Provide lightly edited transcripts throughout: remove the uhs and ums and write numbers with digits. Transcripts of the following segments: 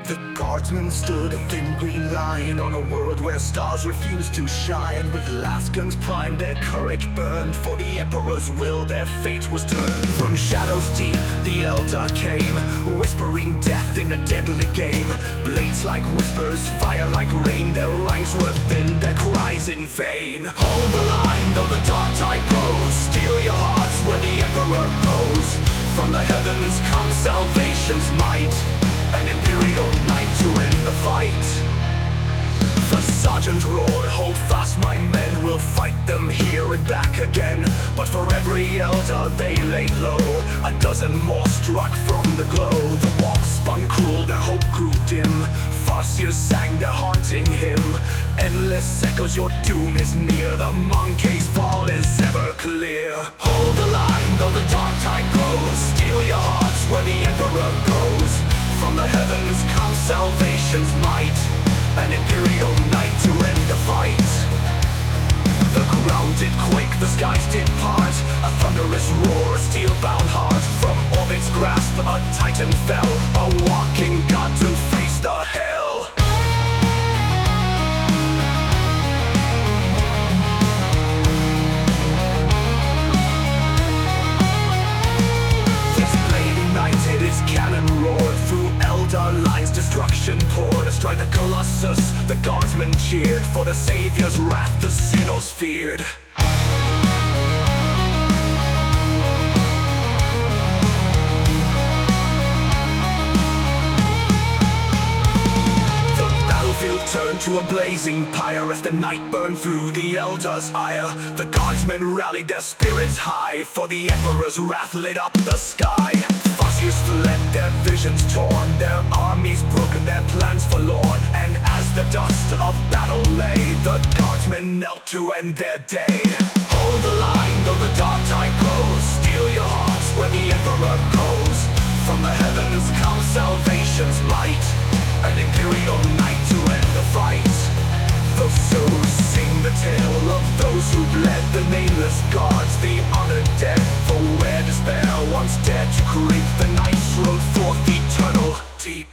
The guardsman stood a thin green line on a world where stars refused to shine. With last guns primed, their courage burned. For the Emperor's will, their fate was turned. From shadows deep, the Elder came, whispering death in a deadly game. Blades like whispers, fire like rain. Their ranks were thin, their cries in vain. Hold the line, though the dark tide grows. Steel your hearts where the Emperor goes. From the heavens comes salvation's might, an imperial night to end the fight. The sergeant roared, hold fast my men, we'll fight them here and back again. But for every elder they laid low, a dozen more struck from the glow. The walls spun cruel, their hope grew dim. Farseers sang their haunting hymn. Endless echoes, your doom is near. The monkey's fall is ever clear. Hold the line, though the dark tide grows. Steel your hearts where the Emperor goes. From the heavens comes salvation's might, an imperial night to end the fight. The ground did quake, the skies did part. A thunderous roar, a steel-bound heart. From orbit's grasp, a titan fell, a walking god to face the hell. His blade ignited, his cannon roared. Through elder lines destruction poured. Astride the Colossus, the guardsmen cheered. For the Savior's wrath the sinners feared. The battlefield turned to a blazing pyre as the night burned through the Elder's ire. The guardsmen rallied their spirits high, for the Emperor's wrath lit up the sky. Farseers fled, their visions torn, their armies broken, their plans forlorn. And as the dust of battle lay, the guardsmen knelt to end their day. Hold the line, though the dark tide grows. Steel your hearts where the Emperor goes. From the heavens comes salvation's might, an imperial night to end the fight. Those souls sing the tale of those who bled, the nameless gods, the honored dead. For where despair once dared to creep, the knights rode forth eternal deep.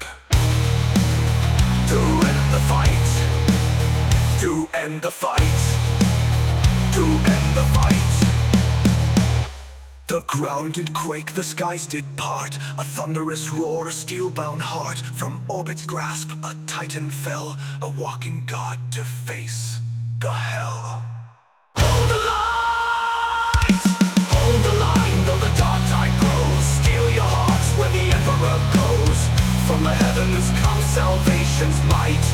To end the fight, to end the fight, to end the fight. The ground did quake, the skies did part. A thunderous roar, a steel-bound heart. From orbit's grasp, a titan fell, a walking god to face the hell. Hold the line! Hold the line, though the dark tide grows. Steel your hearts where the Emperor goes. From the heavens comes salvation's might,